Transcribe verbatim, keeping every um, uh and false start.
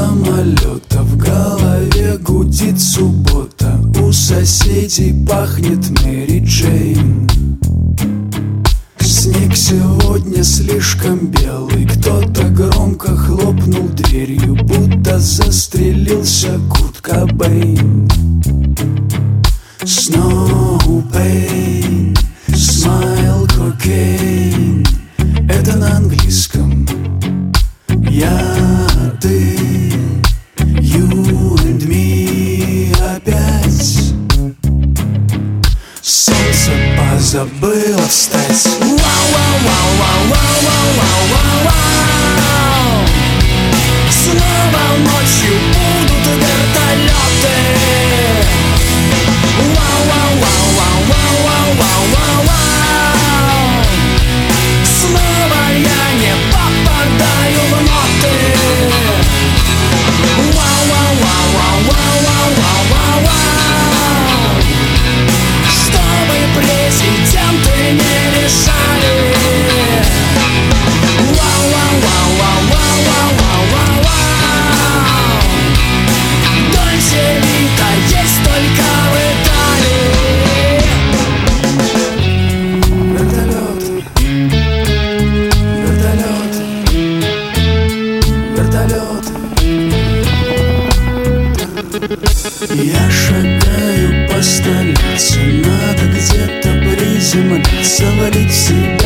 самолета, в голове гудит суббота, у соседей пахнет Мэри Джейн. Снег сегодня слишком белый, кто-то громко хлопнул дверью, будто застрелился Курт Кобейн. Snow pain, smile cocaine. Это на английском. Я, ты, you and me опять. Солнце позабыло встать. Вау-вау-вау-вау-вау-вау-вау-вау. Снова ночью будут вертолеты. Вау-вау-вау-вау-вау-вау-вау-вау. Снова я не попадаю в ноты. Вау-вау-вау-вау-вау-вау-вау. Чтобы президенты не решали. Вау-вау-вау-вау-вау-вау-вау. Дольче Вита есть только в Италии. Вертолеты, вертолеты, вертолеты. Я шагаю по столице, надо где-то приземлиться, валить в себя